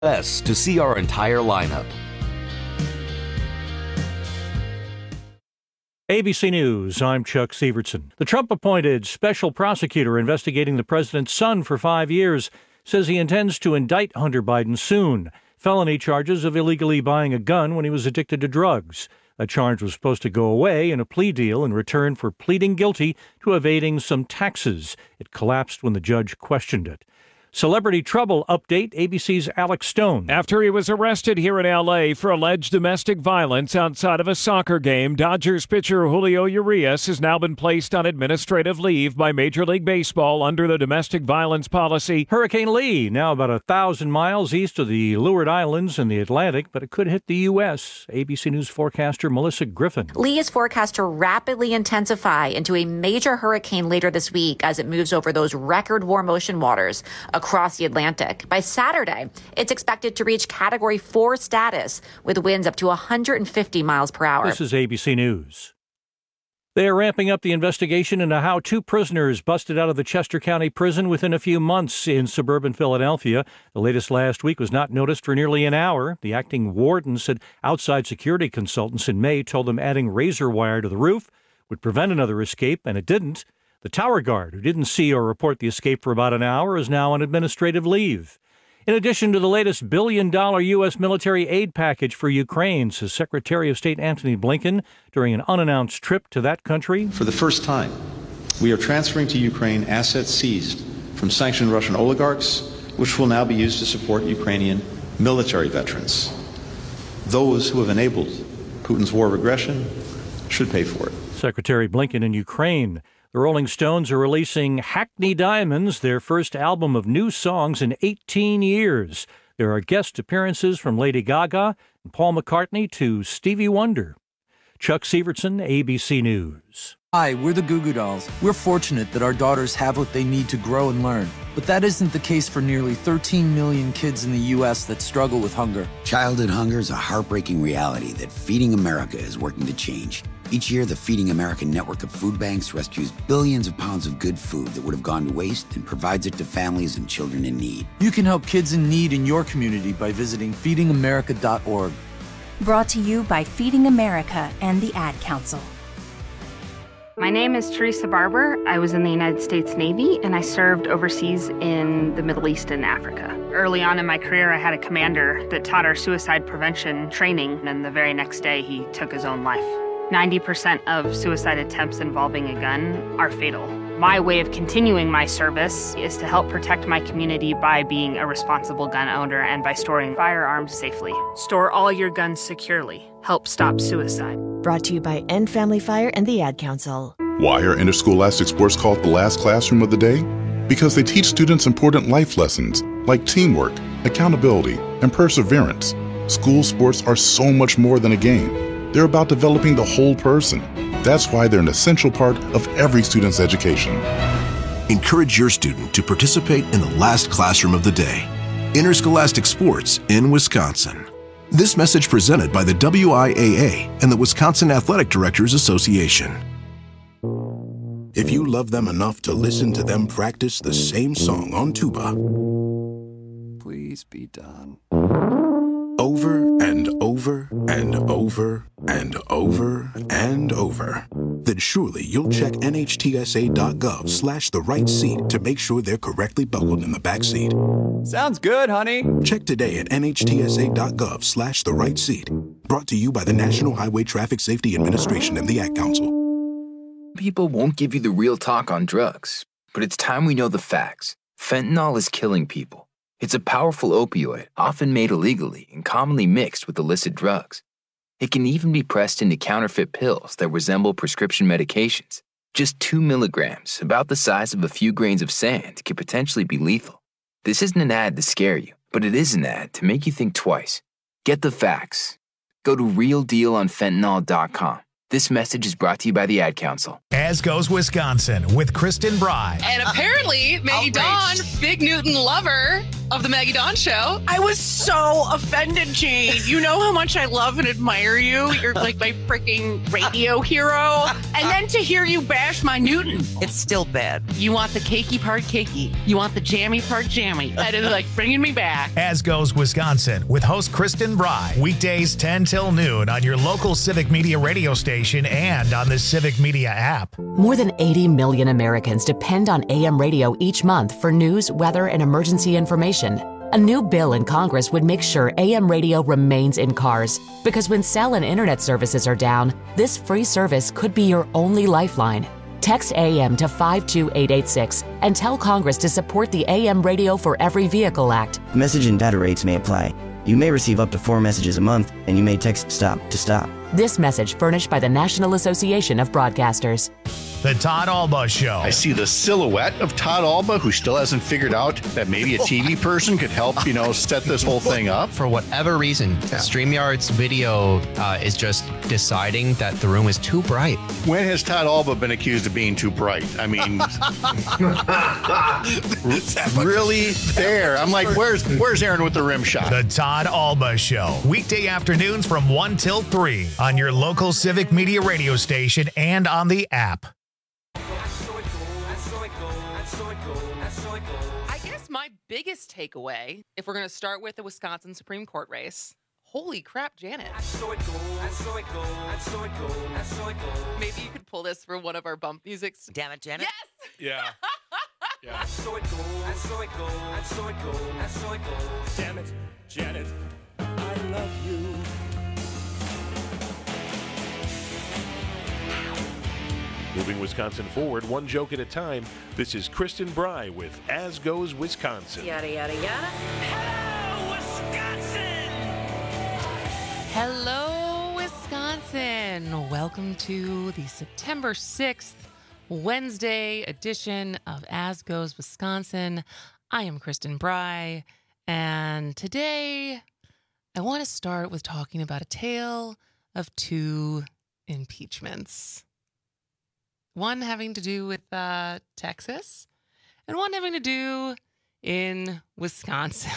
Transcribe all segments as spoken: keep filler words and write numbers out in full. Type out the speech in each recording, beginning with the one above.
S to see our entire lineup. A B C News, I'm Chuck Sievertson. The Trump-appointed special prosecutor investigating the president's son for five years says he intends to indict Hunter Biden soon. Felony charges of illegally buying a gun when he was addicted to drugs. That charge was supposed to go away in a plea deal in return for pleading guilty to evading some taxes. It collapsed when the judge questioned it. Celebrity trouble update, A B C's Alex Stone. After he was arrested here in L A for alleged domestic violence outside of a soccer game, Dodgers pitcher Julio Urias has now been placed on administrative leave by Major League Baseball under the domestic violence policy. Hurricane Lee, now about a thousand miles east of the Leeward Islands in the Atlantic, but it could hit the U S. A B C News forecaster Melissa Griffin. Lee is forecast to rapidly intensify into a major hurricane later this week as it moves over those record warm ocean waters across the Atlantic. By Saturday, it's expected to reach Category four status with winds up to one hundred fifty miles per hour. This is A B C News. They are ramping up the investigation into how two prisoners busted out of the Chester County Prison within a few months in suburban Philadelphia. The latest last week was not noticed for nearly an hour. The acting warden said outside security consultants in May told them adding razor wire to the roof would prevent another escape, and it didn't. The tower guard, who didn't see or report the escape for about an hour, is now on administrative leave. In addition to the latest billion-dollar U S military aid package for Ukraine, says Secretary of State Antony Blinken during an unannounced trip to that country. For the first time, we are transferring to Ukraine assets seized from sanctioned Russian oligarchs, which will now be used to support Ukrainian military veterans. Those who have enabled Putin's war of aggression should pay for it. Secretary Blinken in Ukraine. The Rolling Stones are releasing Hackney Diamonds, their first album of new songs in eighteen years. There are guest appearances from Lady Gaga and Paul McCartney to Stevie Wonder. Chuck Sievertson, A B C News. Hi, we're the Goo Goo Dolls. We're fortunate that our daughters have what they need to grow and learn. But that isn't the case for nearly thirteen million kids in the U S that struggle with hunger. Childhood hunger is a heartbreaking reality that Feeding America is working to change. Each year, the Feeding America network of food banks rescues billions of pounds of good food that would have gone to waste and provides it to families and children in need. You can help kids in need in your community by visiting feeding america dot org. Brought to you by Feeding America and the Ad Council. My name is Teresa Barber. I was in the United States Navy, and I served overseas in the Middle East and Africa. Early on in my career, I had a commander that taught our suicide prevention training, and the very next day, he took his own life. ninety percent of suicide attempts involving a gun are fatal. My way of continuing my service is to help protect my community by being a responsible gun owner and by storing firearms safely. Store all your guns securely. Help stop suicide. Brought to you by End Family Fire and the Ad Council. Why are interscholastic sports called the last classroom of the day? Because they teach students important life lessons like teamwork, accountability, and perseverance. School sports are so much more than a game. They're about developing the whole person. That's why they're an essential part of every student's education. Encourage your student to participate in the last classroom of the day. Interscholastic sports in Wisconsin. This message presented by the W I A A and the Wisconsin Athletic Directors Association. If you love them enough to listen to them practice the same song on tuba, please be done. Over and over and over and over and over, then surely you'll check N H T S A dot gov slash the right seat to make sure they're correctly buckled in the back seat. Sounds good, honey. Check today at N H T S A dot gov slash the right seat. Brought to you by the National Highway Traffic Safety Administration and the Ad Council. People won't give you the real talk on drugs, but it's time we know the facts. Fentanyl is killing people. It's a powerful opioid, often made illegally and commonly mixed with illicit drugs. It can even be pressed into counterfeit pills that resemble prescription medications. Just two milligrams, about the size of a few grains of sand, could potentially be lethal. This isn't an ad to scare you, but it is an ad to make you think twice. Get the facts. Go to real deal on fentanyl dot com. This message is brought to you by the Ad Council. As Goes Wisconsin with Kristen Bry. And apparently, Maggie Dawn, Fig Newton lover, of the Maggie Dawn Show. I was so offended, Jade. You know how much I love and admire you. You're like my freaking radio hero. And then to hear you bash my Newton. It's still bad. You want the cakey part cakey. You want the jammy part jammy. That is like bringing me back. As Goes Wisconsin with host Kristen Bry. Weekdays ten till noon on your local Civic Media radio station and on the Civic Media app. More than eighty million Americans depend on A M radio each month for news, weather, and emergency information. A new bill in Congress would make sure A M radio remains in cars, because when cell and internet services are down, this free service could be your only lifeline. Text A M to five two eight eight six and tell Congress to support the A M Radio for Every Vehicle Act. Message and data rates may apply. You may receive up to four messages a month, and you may text STOP to stop. This message furnished by the National Association of Broadcasters. The Todd Alba Show. I see the silhouette of Todd Alba, who still hasn't figured out that maybe a T V person could help, you know, set this whole thing up. For whatever reason, yeah. StreamYard's video uh, is just deciding that the room is too bright. When has Todd Alba been accused of being too bright? I mean, really there. I'm like, where's where's Aaron with the rim shot? The Todd Alba Show. Weekday afternoons from one till three on your local Civic Media radio station and on the app. I guess my biggest takeaway, if we're going to start with the Wisconsin Supreme Court race, holy crap, Janet. Maybe you could pull this for one of our bump musics. Damn it, Janet. Yes! Yeah. Yeah. Damn it, Janet. I love you. Moving Wisconsin forward, one joke at a time. This is Kristen Bry with As Goes Wisconsin. Yada, yada, yada. Hello, Wisconsin! Hello, Wisconsin. Welcome to the September sixth, Wednesday edition of As Goes Wisconsin. I am Kristen Bry, and today I want to start with talking about a tale of two impeachments. One having to do with uh, Texas, and one having to do in Wisconsin.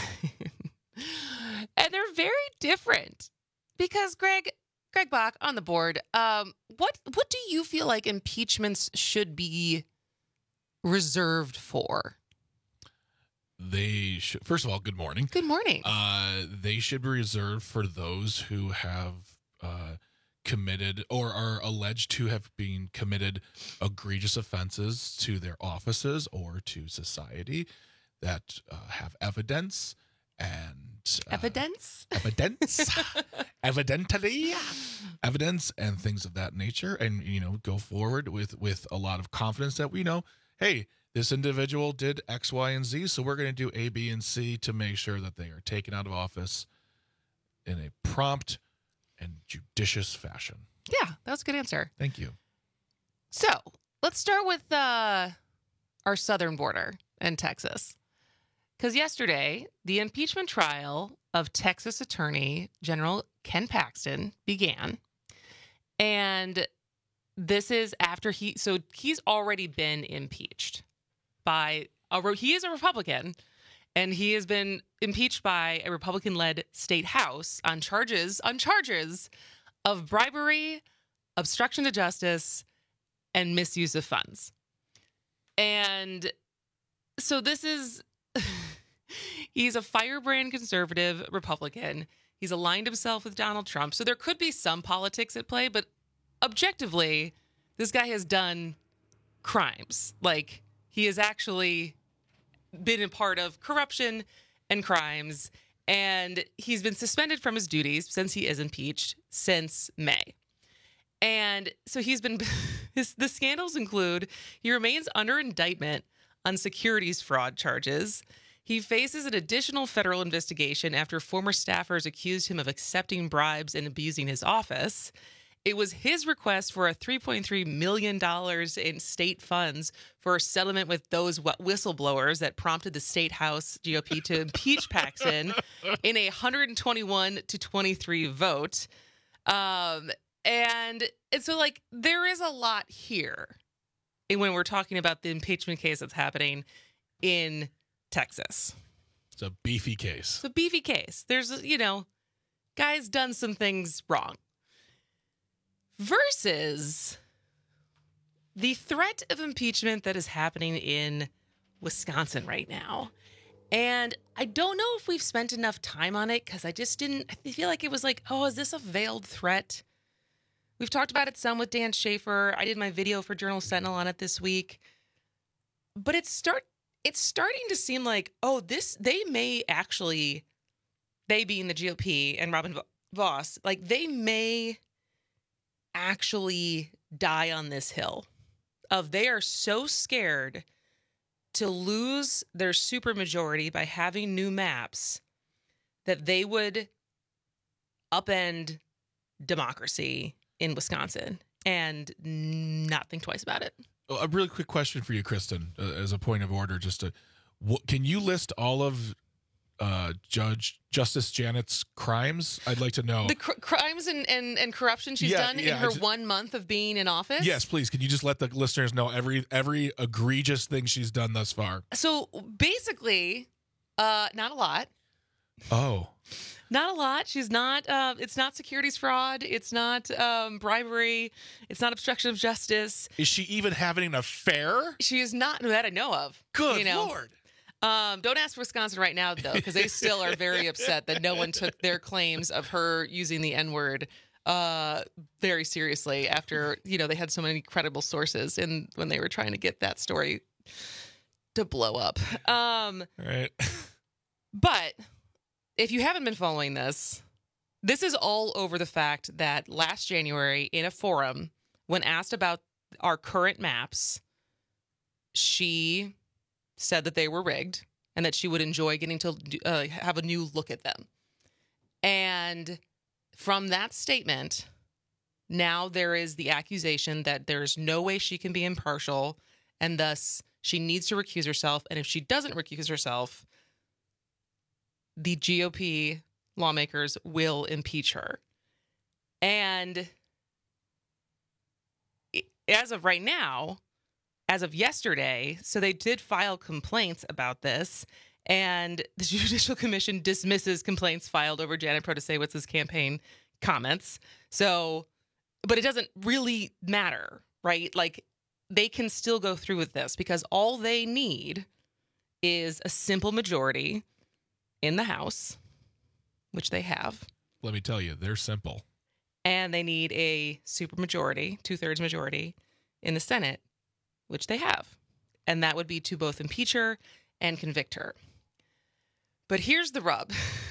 And they're very different because Greg, Greg Bach on the board. Um, what what do you feel like impeachments should be reserved for? They should. First of all, good morning. Good morning. Uh, they should be reserved for those who have uh, committed or are alleged to have been committed egregious offenses to their offices or to society that uh, have evidence and uh, evidence, evidence, evidently, evidence, and things of that nature, and you know, go forward with with a lot of confidence that we know, hey, this individual did X, Y, and Z, so we're going to do A, B, and C to make sure that they are taken out of office in a prompt and judicious fashion. Yeah, that was a good answer. Thank you. So let's start with uh, our southern border in Texas. Because yesterday, the impeachment trial of Texas Attorney General Ken Paxton began. And this is after he, so he's already been impeached by, a, he is a Republican, and he has been impeached by a Republican-led state house on charges, on charges of bribery, obstruction to justice, and misuse of funds. And so this is, he's a firebrand conservative Republican. He's aligned himself with Donald Trump. So there could be some politics at play, but objectively, this guy has done crimes. Like, he has actually been a part of corruption and crimes, and he's been suspended from his duties since he is impeached since May. And so he's been, his, the scandals include, he remains under indictment on securities fraud charges. He faces an additional federal investigation after former staffers accused him of accepting bribes and abusing his office. It was his request for a three point three million dollars in state funds for a settlement with those whistleblowers that prompted the state House G O P to impeach Paxton in a one hundred twenty-one to twenty-three vote. Um, and, and so, like, there is a lot here when we're talking about the impeachment case that's happening in Texas. It's a beefy case. It's a beefy case. There's, you know, guy's done some things wrong. Versus the threat of impeachment that is happening in Wisconsin right now. And I don't know if we've spent enough time on it because I just didn't, I feel like it was like, oh, is this a veiled threat? We've talked about it some with Dan Schaefer. I did my video for Journal Sentinel on it this week. But it's start it's starting to seem like, oh, this, they may actually, they being the G O P and Robin Vos, like they may actually die on this hill of they are so scared to lose their supermajority by having new maps that they would upend democracy in Wisconsin and not think twice about it. Oh, a really quick question for you, Kristen, uh, as a point of order. Just to, what, can you list all of uh, Judge Justice Janet's crimes? I'd like to know the cr- crimes and, and, and corruption she's Yeah, done yeah, in her I just- one month of being in office. Yes, please. Can you just let the listeners know every every egregious thing she's done thus far? So basically, uh, not a lot. Oh. Not a lot. She's not, uh, it's not securities fraud. It's not um, bribery. It's not obstruction of justice. Is she even having an affair? She is not, that I know of. Good you know? Lord. Um, don't ask Wisconsin right now, though, because they still are very upset that no one took their claims of her using the N-word uh, very seriously after, you know, they had so many credible sources in when they were trying to get that story to blow up. Um, right. But if you haven't been following this, this is all over the fact that last January in a forum, when asked about our current maps, she said that they were rigged and that she would enjoy getting to uh, have a new look at them. And from that statement, now there is the accusation that there's no way she can be impartial, and thus she needs to recuse herself. And if she doesn't recuse herself, the G O P lawmakers will impeach her. And as of right now, as of yesterday, so they did file complaints about this, and the Judicial Commission dismisses complaints filed over Janet Protasewitz's campaign comments. So, but it doesn't really matter, right? Like, they can still go through with this because all they need is a simple majority in the House, which they have. Let me tell you, they're simple. And they need a supermajority, two-thirds majority in the Senate, which they have. And that would be to both impeach her and convict her. But here's the rub.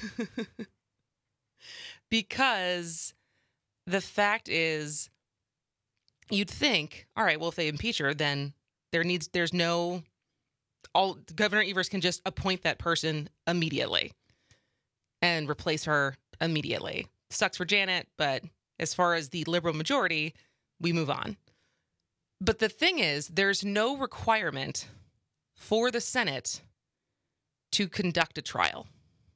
Because the fact is, you'd think, all right, well, if they impeach her, then there needs, there's no, all Governor Evers can just appoint that person immediately and replace her immediately. Sucks for Janet, but as far as the liberal majority, we move on. But the thing is, there's no requirement for the Senate to conduct a trial.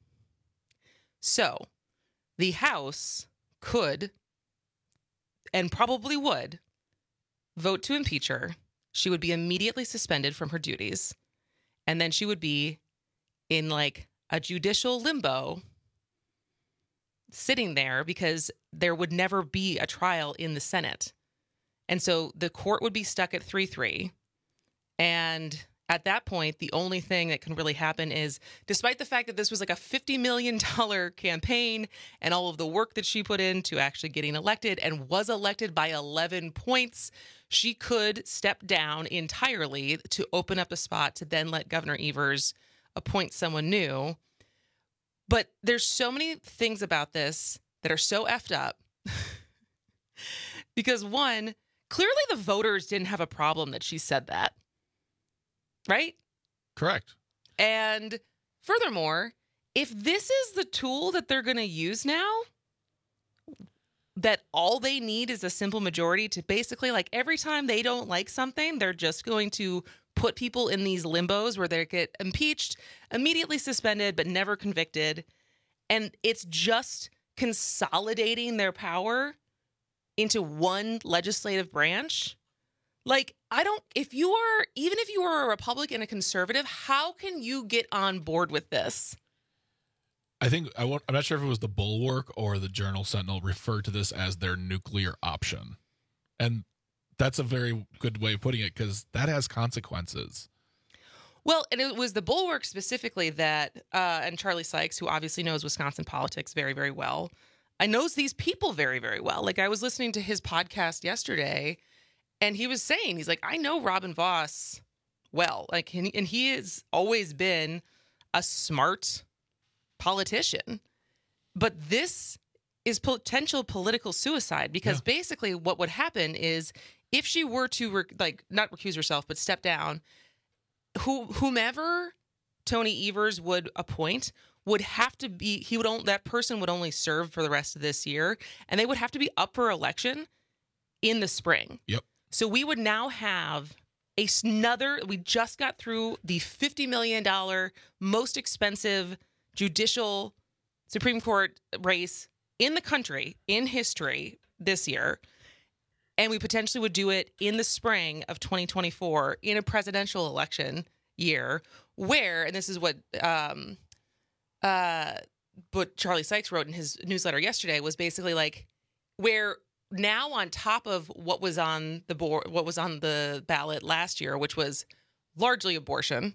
So the House could, and probably would, vote to impeach her. She would be immediately suspended from her duties. And then she would be in like a judicial limbo sitting there because there would never be a trial in the Senate. And so the court would be stuck at three three. And at that point, the only thing that can really happen is, despite the fact that this was like a fifty million dollars campaign and all of the work that she put into actually getting elected and was elected by eleven points, she could step down entirely to open up a spot to then let Governor Evers appoint someone new. But there's so many things about this that are so effed up. Because one, clearly the voters didn't have a problem that she said that. Right? Correct. And furthermore, if this is the tool that they're going to use now, that all they need is a simple majority to basically, like, every time they don't like something, they're just going to put people in these limbos where they get impeached, immediately suspended, but never convicted. And it's just consolidating their power into one legislative branch. Like, I don't, if you are, even if you are a Republican, a conservative, how can you get on board with this? I think, I won't, I'm not sure if it was the Bulwark or the Journal Sentinel referred to this as their nuclear option. And that's a very good way of putting it, because that has consequences. Well, and it was the Bulwark specifically that, uh, and Charlie Sykes, who obviously knows Wisconsin politics very, very well, I knows these people very, very well. Like, I was listening to his podcast yesterday, and he was saying, he's like, I know Robin Vos well. Like, and, and he has always been a smart politician. But this is potential political suicide, because yeah. basically what would happen is if she were to, rec- like, not recuse herself, but step down, who whomever Tony Evers would appoint would have to be, he would only, that person would only serve for the rest of this year, and they would have to be up for election in the spring. Yep. So we would now have a, another, we just got through the fifty million dollars most expensive judicial Supreme Court race in the country, in history this year. And we potentially would do it in the spring of twenty twenty-four in a presidential election year where, and this is what um, uh, what Charlie Sykes wrote in his newsletter yesterday, was basically like, where now on top of what was on the board, what was on the ballot last year, which was largely abortion,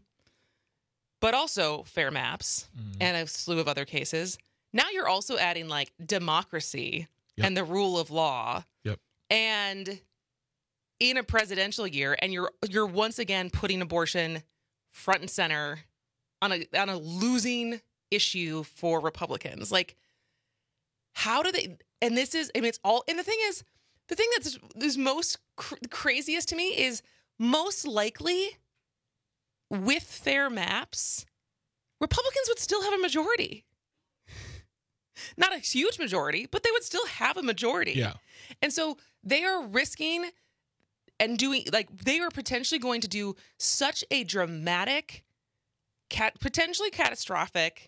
but also fair maps mm. and a slew of other cases. Now you're also adding like democracy yep. and the rule of law. Yep. And in a presidential year, and you're you're once again putting abortion front and center on a on a losing issue for Republicans. Like, how do they? And this is, I mean, it's all. And the thing is, the thing that's is most cr- craziest to me is most likely with fair maps, Republicans would still have a majority. Not a huge majority, but they would still have a majority. Yeah. And so they are risking and doing, like, they are potentially going to do such a dramatic, cat, potentially catastrophic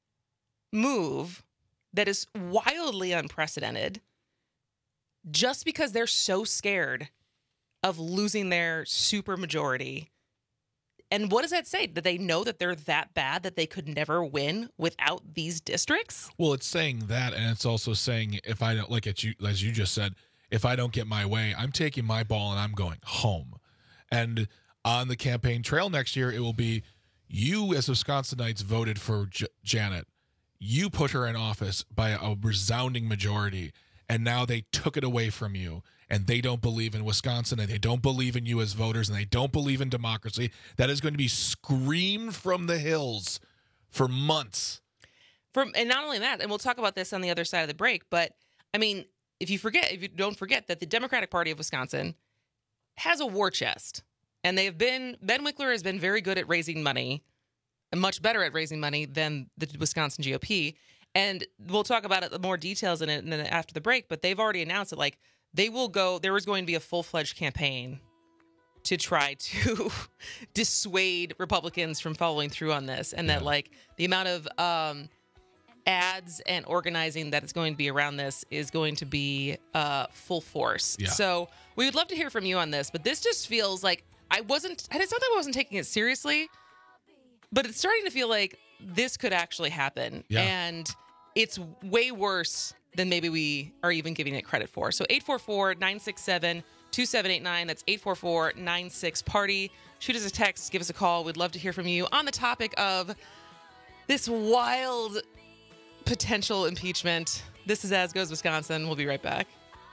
move that is wildly unprecedented just because they're so scared of losing their supermajority. And what does that say? That they know that they're that bad that they could never win without these districts? Well, it's saying that, and it's also saying, if I don't, like at you, as you just said, if I don't get my way, I'm taking my ball and I'm going home. And on the campaign trail next year, it will be, you as Wisconsinites voted for J- Janet. You put her in office by a resounding majority, and now they took it away from you. And they don't believe in Wisconsin, and they don't believe in you as voters, and they don't believe in democracy. That is going to be screamed from the hills for months. From and not only that, and we'll talk about this on the other side of the break, but I mean, if you forget, if you don't forget that the Democratic Party of Wisconsin has a war chest, and they have been, Ben Wickler has been very good at raising money, and much better at raising money than the Wisconsin G O P. And we'll talk about it, more details in it and then after the break, but they've already announced that, like, they will go, there is going to be a full-fledged campaign to try to dissuade Republicans from following through on this. And yeah. that, like, the amount of um, ads and organizing that is going to be around this is going to be uh, full force. Yeah. So we would love to hear from you on this, but this just feels like I wasn't, and it's not that I wasn't taking it seriously, but it's starting to feel like this could actually happen. Yeah. And it's way worse than maybe we are even giving it credit for. So eight four four, nine six seven, two seven eight nine. That's eight four four, nine six, party. Shoot us a text. Give us a call. We'd love to hear from you on the topic of this wild potential impeachment. This is As Goes Wisconsin. We'll be right back.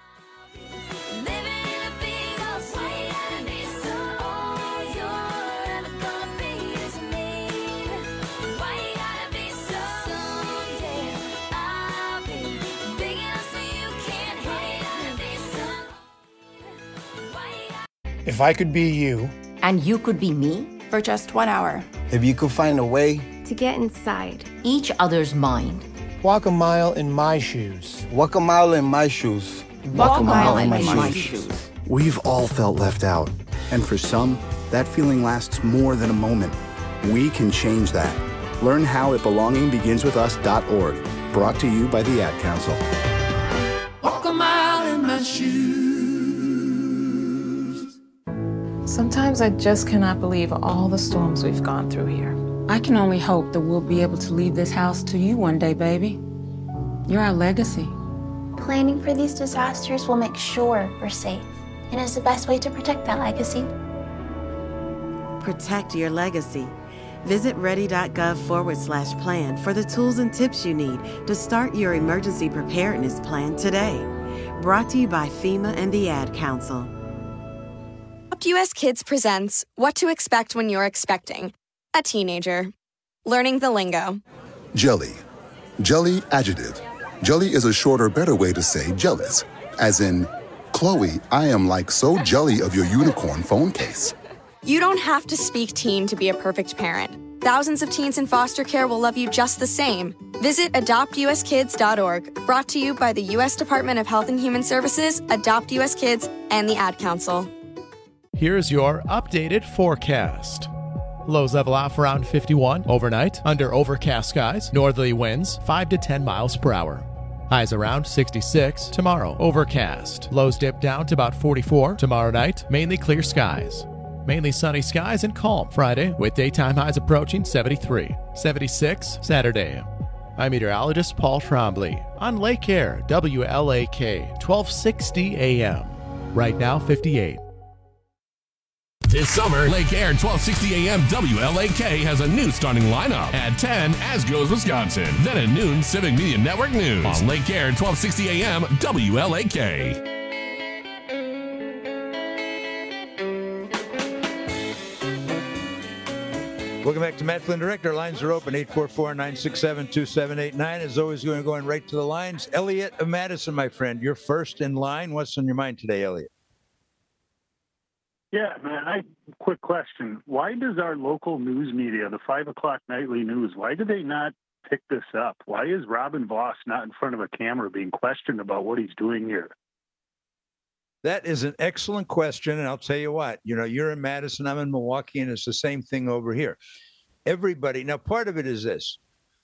If I could be you. And you could be me? For just one hour. If you could find a way. To get inside each other's mind. Walk a mile in my shoes. Walk a mile in my shoes. Walk, Walk a mile, mile in, my, in my shoes. shoes. We've all felt left out. And for some, that feeling lasts more than a moment. We can change that. Learn how at belonging begins with us dot org. Brought to you by the Ad Council. Walk a mile in my shoes. Sometimes I just cannot believe all the storms we've gone through here. I can only hope that we'll be able to leave this house to you one day, baby. You're our legacy. Planning for these disasters will make sure we're safe, and is the best way to protect that legacy. Protect your legacy. Visit ready.gov forward slash plan for the tools and tips you need to start your emergency preparedness plan today. Brought to you by FEMA and the Ad Council. U S Kids presents What to Expect When You're Expecting a Teenager. Learning the lingo. Jelly. Jelly adjective. Jelly is a shorter, better way to say jealous. As in, Chloe, I am like so jelly of your unicorn phone case. You don't have to speak teen to be a perfect parent. Thousands of teens in foster care will love you just the same. Visit adopt u s kids dot org. Brought to you by the U S Department of Health and Human Services, Adopt U S Kids, and the Ad Council. Here's your updated forecast. Lows level off around fifty-one overnight, under overcast skies, northerly winds five to ten miles per hour. Highs around sixty-six tomorrow, overcast. Lows dip down to about forty-four tomorrow night, mainly clear skies. Mainly sunny skies and calm Friday, with daytime highs approaching seventy-three. seventy-six Saturday. I'm meteorologist Paul Trombley on Lake Air, W L A K, twelve sixty A M. Right now, fifty-eight. This summer, Lake Air twelve sixty A M W L A K has a new starting lineup. At ten, As Goes Wisconsin. Then at noon, Civic Media Network News. On Lake Air twelve sixty A M W L A K. Welcome back to Matt Flynn Direct. Our lines are open, eight four four, nine six seven, two seven eight nine. As always, we're going right to the lines. Elliot of Madison, my friend, you're first in line. What's on your mind today, Elliot? Yeah, man, I quick question. Why does our local news media, the five o'clock nightly news, why do they not pick this up? Why is Robin Voss not in front of a camera being questioned about what he's doing here? That is an excellent question, and I'll tell you what. You know, you're in Madison, I'm in Milwaukee, and it's the same thing over here. Everybody, now part of it is this.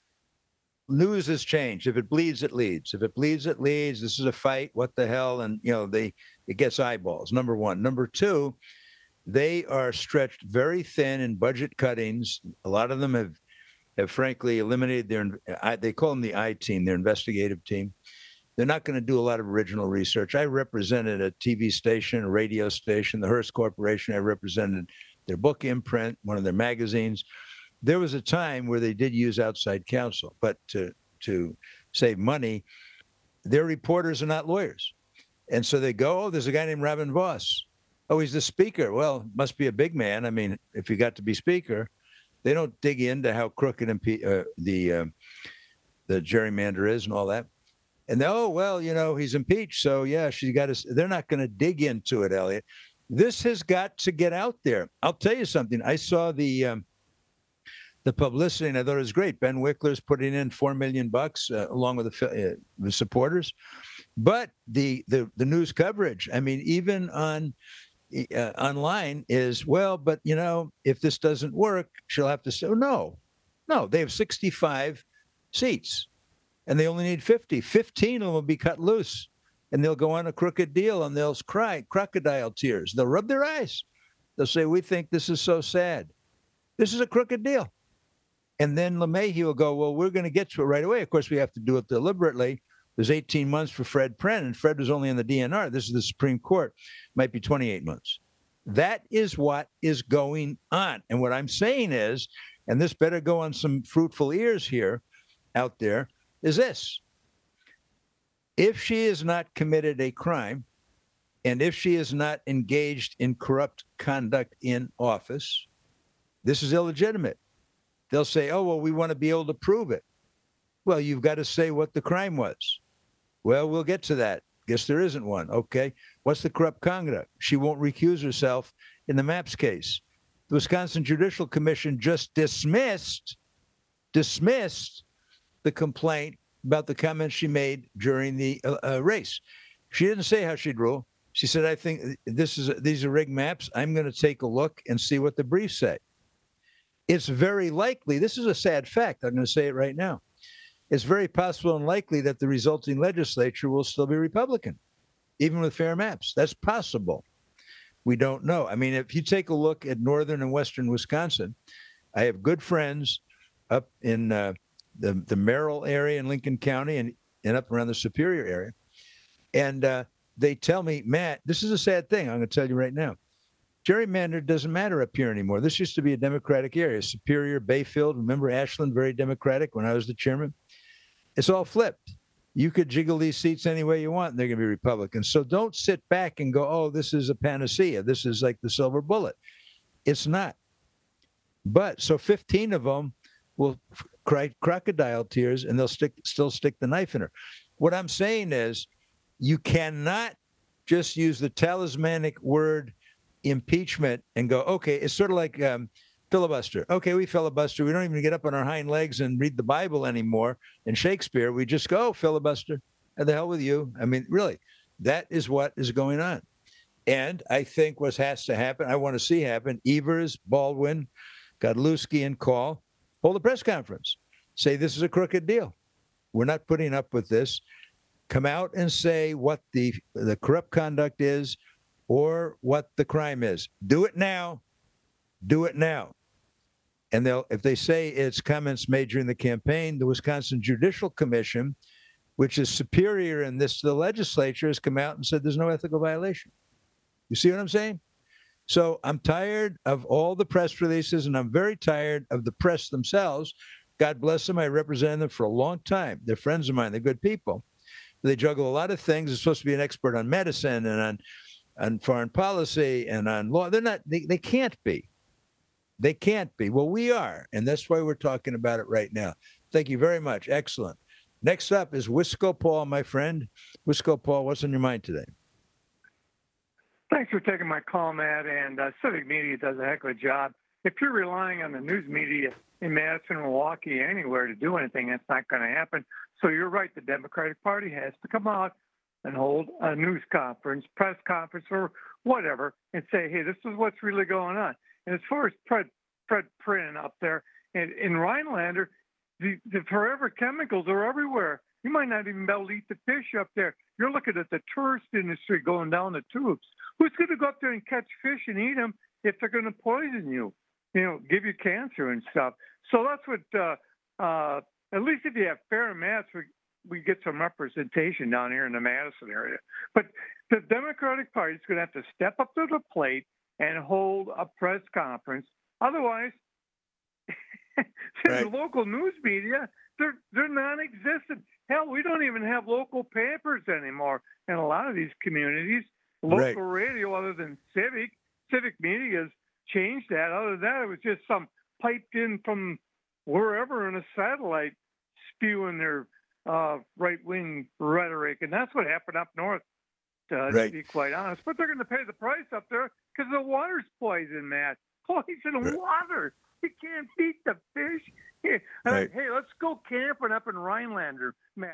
News has changed. If it bleeds, it leads. If it bleeds, it leads. This is a fight. What the hell? And, you know, they it gets eyeballs, number one. Number two, they are stretched very thin in budget cuttings. A lot of them have, have frankly eliminated their, they call them the I team, their investigative team. They're not going to do a lot of original research. I represented a T V station, a radio station, the Hearst Corporation. I represented their book imprint, one of their magazines. There was a time where they did use outside counsel, but to to save money, their reporters are not lawyers. And so they go, oh, there's a guy named Robin Voss. Oh, he's the speaker. Well, must be a big man. I mean, if he got to be speaker, they don't dig into how crooked impe- uh, the uh, the gerrymander is and all that. And they, oh, well, you know, he's impeached. So, yeah, she's got to, they're not going to dig into it, Elliot. This has got to get out there. I'll tell you something. I saw the um, the publicity, and I thought it was great. Ben Wickler's putting in four million bucks uh, along with the, uh, the supporters. But the, the the news coverage, I mean, even on uh, online is, well, but, you know, if this doesn't work, she'll have to say, oh, no, no, they have sixty-five seats and they only need fifty. fifteen of them will be cut loose and they'll go on a crooked deal and they'll cry crocodile tears. They'll rub their eyes. They'll say, we think this is so sad. This is a crooked deal. And then LeMahieu will go, well, we're going to get to it right away. Of course, we have to do it deliberately. There's eighteen months for Fred Pren, and Fred was only in the D N R. This is the Supreme Court. Might be twenty-eight months. That is what is going on. And what I'm saying is, and this better go on some fruitful ears here out there, is this. If she has not committed a crime, and if she is not engaged in corrupt conduct in office, this is illegitimate. They'll say, oh, well, we want to be able to prove it. Well, you've got to say what the crime was. Well, we'll get to that. Guess there isn't one. Okay. What's the corrupt conduct? She won't recuse herself in the MAPS case. The Wisconsin Judicial Commission just dismissed, dismissed the complaint about the comments she made during the uh, uh, race. She didn't say how she'd rule. She said, I think this is these are rigged maps. I'm going to take a look and see what the briefs say. It's very likely, this is a sad fact, I'm going to say it right now. It's very possible and likely that the resulting legislature will still be Republican, even with fair maps. That's possible. We don't know. I mean, if you take a look at northern and western Wisconsin, I have good friends up in uh, the, the Merrill area in Lincoln County and, and up around the Superior area. And uh, they tell me, Matt, this is a sad thing. I'm going to tell you right now. Gerrymander doesn't matter up here anymore. This used to be a Democratic area. Superior, Bayfield, remember Ashland, very Democratic when I was the chairman. It's all flipped. You could jiggle these seats any way you want, and they're going to be Republicans. So don't sit back and go, oh, this is a panacea. This is like the silver bullet. It's not. But so fifteen of them will cry crocodile tears, and they'll stick, still stick the knife in her. What I'm saying is you cannot just use the talismanic word impeachment and go, okay, it's sort of like um, filibuster. Okay, we filibuster. We don't even get up on our hind legs and read the Bible anymore and Shakespeare. We just go, oh, filibuster. And the hell with you. I mean, really, that is what is going on. And I think what has to happen, I want to see happen, Evers, Baldwin, Godlewski, and Call, hold a press conference. Say this is a crooked deal. We're not putting up with this. Come out and say what the the corrupt conduct is or what the crime is. Do it now. Do it now. And they'll, if they say it's comments made during the campaign, the Wisconsin Judicial Commission, which is superior in this to the legislature, has come out and said there's no ethical violation. You see what I'm saying? So I'm tired of all the press releases, and I'm very tired of the press themselves. God bless them. I represented them for a long time. They're friends of mine. They're good people. They juggle a lot of things. They're supposed to be an expert on medicine and on, on foreign policy and on law. They're not. They, they can't be. They can't be. Well, we are, and that's why we're talking about it right now. Thank you very much. Excellent. Next up is Wisco Paul, my friend. Wisco Paul, what's on your mind today? Thanks for taking my call, Matt. And uh, Civic Media does a heck of a job. If you're relying on the news media in Madison, Milwaukee, anywhere to do anything, that's not going to happen. So you're right. The Democratic Party has to come out and hold a news conference, press conference, or whatever, and say, hey, this is what's really going on. And as far as Fred, Fred Prin up there in, in Rhinelander, the, the forever chemicals are everywhere. You might not even be able to eat the fish up there. You're looking at the tourist industry going down the tubes. Who's going to go up there and catch fish and eat them if they're going to poison you, you know, give you cancer and stuff? So that's what, uh, uh, at least if you have fair maps, we, we get some representation down here in the Madison area. But the Democratic Party is going to have to step up to the plate and hold a press conference. Otherwise, right. The local news media, they're they're non-existent. Hell, we don't even have local papers anymore in a lot of these communities. Local right. radio, other than Civic, Civic Media has changed that. Other than that, it was just some piped in from wherever in a satellite spewing their uh, right-wing rhetoric. And that's what happened up north, uh, right. to be quite honest. But they're going to pay the price up there because the water's poison, Matt. Poison right. water. You can't beat the fish. Hey, right. hey, let's go camping up in Rhinelander, Matt.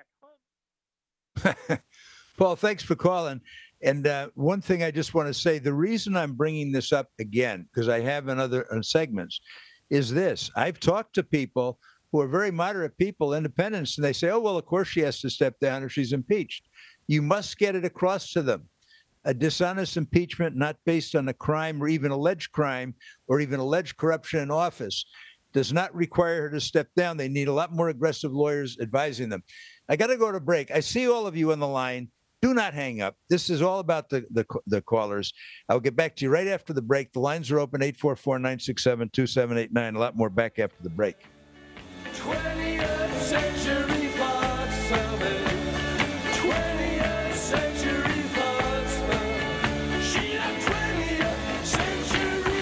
Paul, thanks for calling. And uh, one thing I just want to say, the reason I'm bringing this up again, because I have in other uh, segments, is this. I've talked to people who are very moderate people, independents, and they say, oh, well, of course she has to step down if she's impeached. You must get it across to them. A dishonest impeachment not based on a crime or even alleged crime or even alleged corruption in office does not require her to step down. They need a lot more aggressive lawyers advising them. I got to go to break. I see all of you on the line. Do not hang up. This is all about the, the, the callers. I'll get back to you right after the break. The lines are open, eight four four, nine six seven, two seven eight nine. A lot more back after the break. twentieth century Fox Summit. twentieth century Fox Summit. She a twentieth century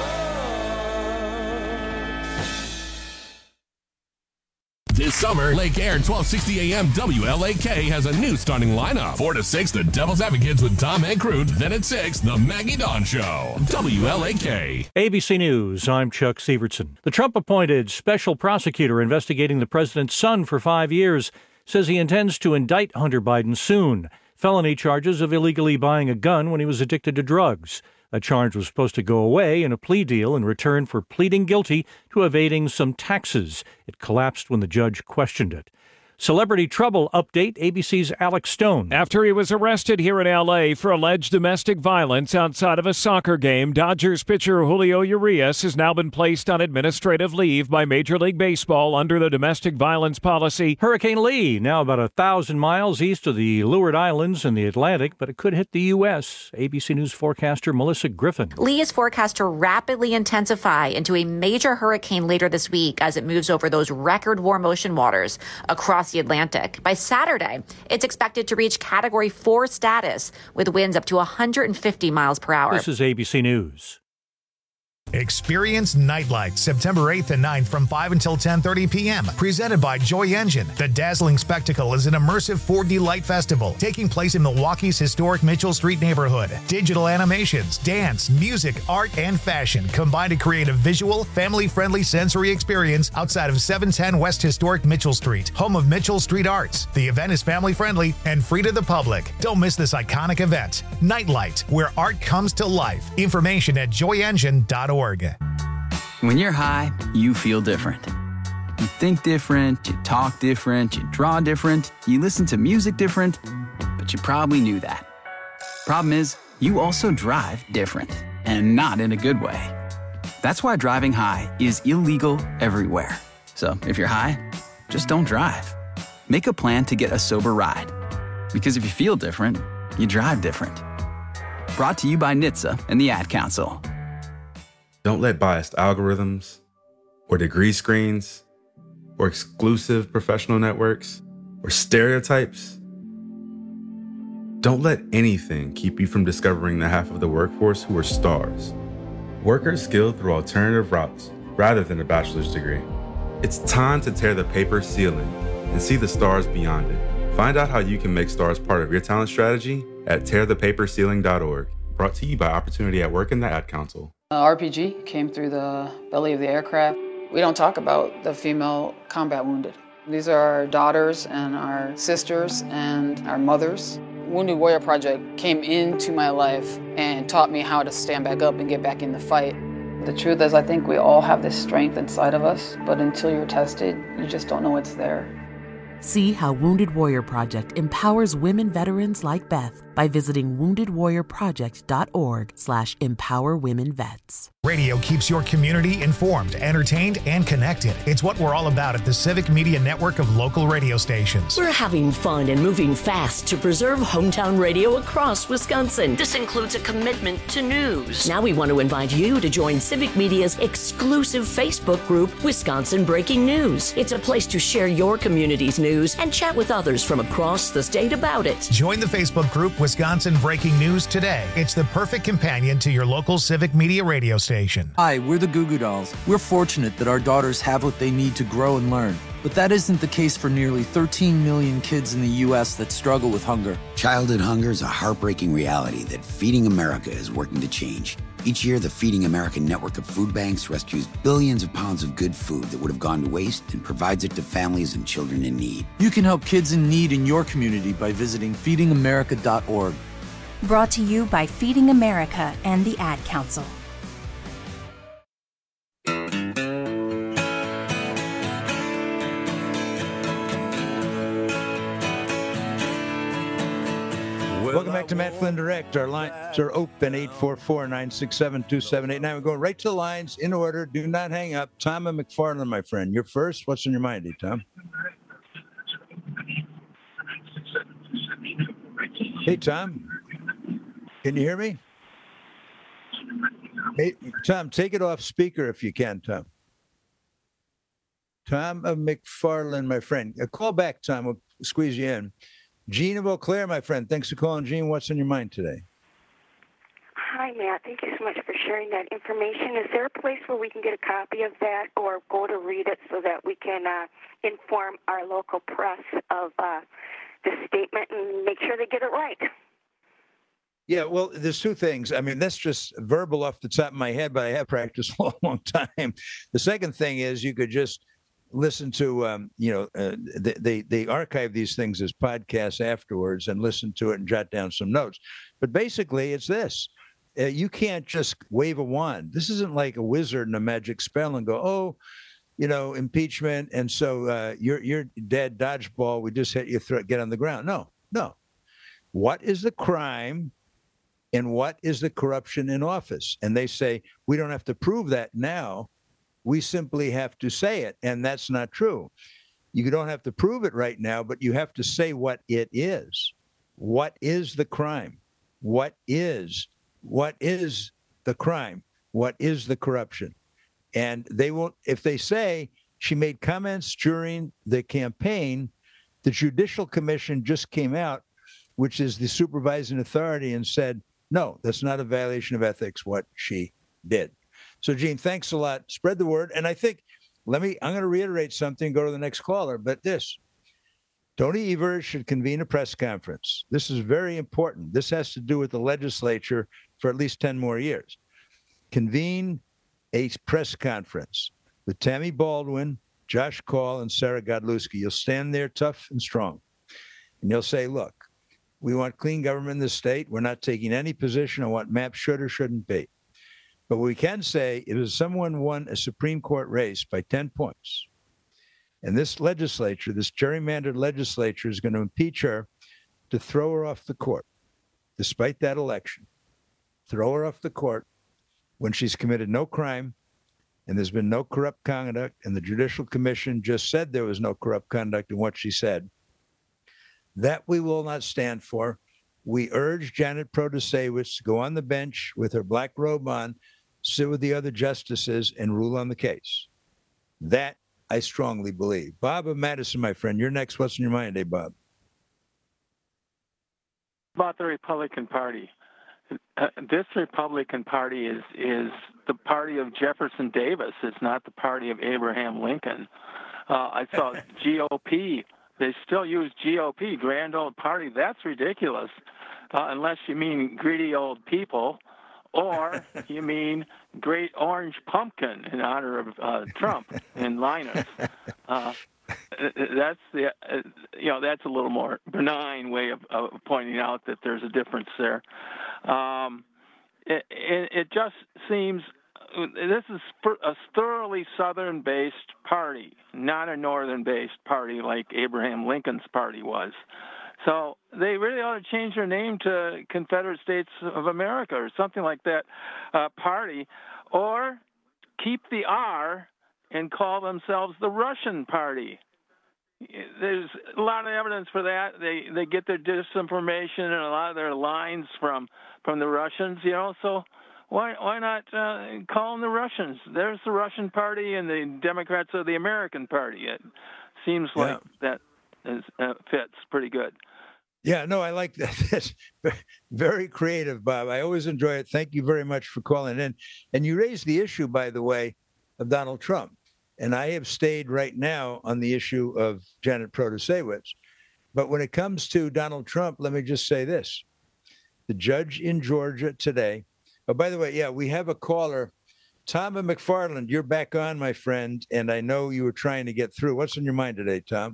Fox. This summer, Lake Air twelve sixty A M W L A K has a new starting lineup. four to six, the Devil's Advocates with Tom Hankrut. Then at six, the Maggie Dawn Show. W L A K. A B C News, I'm Chuck Severson. The Trump-appointed special prosecutor investigating the president's son for five years says he intends to indict Hunter Biden soon. Felony charges of illegally buying a gun when he was addicted to drugs. A charge was supposed to go away in a plea deal in return for pleading guilty to evading some taxes. It collapsed when the judge questioned it. Celebrity trouble update, A B C's Alex Stone. After he was arrested here in L A for alleged domestic violence outside of a soccer game, Dodgers pitcher Julio Urias has now been placed on administrative leave by Major League Baseball under the domestic violence policy. Hurricane Lee, now about a thousand miles east of the Leeward Islands in the Atlantic, but it could hit the U S. A B C News forecaster Melissa Griffin. Lee is forecast to rapidly intensify into a major hurricane later this week as it moves over those record warm ocean waters across the Atlantic. By Saturday, it's expected to reach Category four status with winds up to one hundred fifty miles per hour. This is A B C News. Experience Nightlight September eighth and ninth from five until ten thirty p.m. Presented by Joy Engine. The dazzling spectacle is an immersive four D light festival taking place in Milwaukee's historic Mitchell Street neighborhood. Digital animations, dance, music, art, and fashion combine to create a visual, family-friendly sensory experience outside of seven ten West Historic Mitchell Street, home of Mitchell Street Arts. The event is family-friendly and free to the public. Don't miss this iconic event. Nightlight, where art comes to life. Information at joy engine dot org. When you're high, you feel different. You think different, you talk different, you draw different, you listen to music different, but you probably knew that. Problem is, you also drive different, and not in a good way. That's why driving high is illegal everywhere. So if you're high, just don't drive. Make a plan to get a sober ride. Because if you feel different, you drive different. Brought to you by N H T S A and the Ad Council. Don't let biased algorithms or degree screens or exclusive professional networks or stereotypes. Don't let anything keep you from discovering the half of the workforce who are stars. Workers skilled through alternative routes rather than a bachelor's degree. It's time to tear the paper ceiling and see the stars beyond it. Find out how you can make stars part of your talent strategy at tear the paper ceiling dot org. Brought to you by Opportunity at Work and the Ad Council. Uh, R P G came through the belly of the aircraft. We don't talk about the female combat wounded. These are our daughters and our sisters and our mothers. Wounded Warrior Project came into my life and taught me how to stand back up and get back in the fight. The truth is, I think we all have this strength inside of us, but until you're tested, you just don't know it's there. See how Wounded Warrior Project empowers women veterans like Beth by visiting wounded warrior project dot org slash empower women vets. Radio keeps your community informed, entertained, and connected. It's what we're all about at the Civic Media Network of local radio stations. We're having fun and moving fast to preserve hometown radio across Wisconsin. This includes a commitment to news. Now we want to invite you to join Civic Media's exclusive Facebook group, Wisconsin Breaking News. It's a place to share your community's news and chat with others from across the state about it. Join the Facebook group Wisconsin Breaking News today. It's the perfect companion to your local Civic Media radio station. Hi, we're the Goo Goo Dolls. We're fortunate that our daughters have what they need to grow and learn. But that isn't the case for nearly thirteen million kids in the U S that struggle with hunger. Childhood hunger is a heartbreaking reality that Feeding America is working to change. Each year, the Feeding America network of food banks rescues billions of pounds of good food that would have gone to waste and provides it to families and children in need. You can help kids in need in your community by visiting feeding america dot org. Brought to you by Feeding America and the Ad Council. Welcome back to Matt Flynn Direct. Our lines are open, eight four four, nine six seven, two seven eight nine. We're going right to the lines in order. Do not hang up. Tom and McFarland, my friend. You're first. What's on your mind, eh, Tom? Hey, Tom. Can you hear me? Hey, Tom, take it off speaker if you can, Tom. Tom of McFarland, my friend. Uh, call back, Tom. We'll squeeze you in. Gene of Eau Claire, my friend. Thanks for calling, Gene. What's on your mind today? Hi, Matt. Thank you so much for sharing that information. Is there a place where we can get a copy of that or go to read it so that we can uh, inform our local press of uh, this statement and make sure they get it right? Yeah, well, there's two things. I mean, that's just verbal off the top of my head, but I have practiced for a long time. The second thing is you could just listen to, um, you know, uh, they, they they archive these things as podcasts afterwards and listen to it and jot down some notes. But basically, it's this. Uh, you can't just wave a wand. This isn't like a wizard and a magic spell and go, oh, you know, impeachment, and so uh, you're you're dead, dodgeball. We just hit you, throw, get on the ground. No, no. What is the crime, and what is the corruption in office? And they say we don't have to prove that now. We simply have to say it, and that's not true. You don't have to prove it right now, but you have to say what it is. What is the crime? What is what is the crime? What is the corruption? And they won't, if they say she made comments during the campaign, the Judicial Commission just came out, which is the supervising authority, and said, no, that's not a violation of ethics, what she did. So, Gene, thanks a lot. Spread the word. And I think, let me, I'm going to reiterate something, go to the next caller, but this, Tony Evers should convene a press conference. This is very important. This has to do with the legislature for at least ten more years. Convene a press conference with Tammy Baldwin, Josh Call, and Sarah Godlewski. You'll stand there tough and strong. And you'll say, look, we want clean government in this state. We're not taking any position on what MAP should or shouldn't be. But we can say if someone won a Supreme Court race by ten points, and this legislature, this gerrymandered legislature, is going to impeach her to throw her off the court, despite that election, throw her off the court when she's committed no crime and there's been no corrupt conduct, and the Judicial Commission just said there was no corrupt conduct in what she said, that we will not stand for. We urge Janet Protasewicz to go on the bench with her black robe on, sit with the other justices, and rule on the case. That I strongly believe. Bob of Madison, my friend, you're next. What's in your mind, eh, Bob? About the Republican Party. Uh, this Republican Party is is the party of Jefferson Davis. It's not the party of Abraham Lincoln. Uh, I saw G O P. They still use G O P, Grand Old Party. That's ridiculous, uh, unless you mean greedy old people, or you mean Great Orange Pumpkin in honor of uh, Trump and Linus. Uh, that's the uh, you know that's a little more benign way of, of pointing out that there's a difference there. Um, it, it, it just seems this is a thoroughly Southern-based party, not a Northern-based party like Abraham Lincoln's party was. So they really ought to change their name to Confederate States of America or something like that uh, party, or keep the R and call themselves the Russian Party. There's a lot of evidence for that. They they get their disinformation and a lot of their lines from from the Russians, you know. So why why not uh, call them the Russians? There's the Russian Party, and the Democrats are the American Party. It seems like yeah. that is, uh, fits pretty good. Yeah, no, I like that. That's very creative, Bob. I always enjoy it. Thank you very much for calling in. And you raised the issue, by the way, of Donald Trump. And I have stayed right now on the issue of Janet Protasewicz. But when it comes to Donald Trump, let me just say this. The judge in Georgia today, oh, by the way, yeah, we have a caller. Tom and McFarland, you're back on, my friend, and I know you were trying to get through. What's on your mind today, Tom?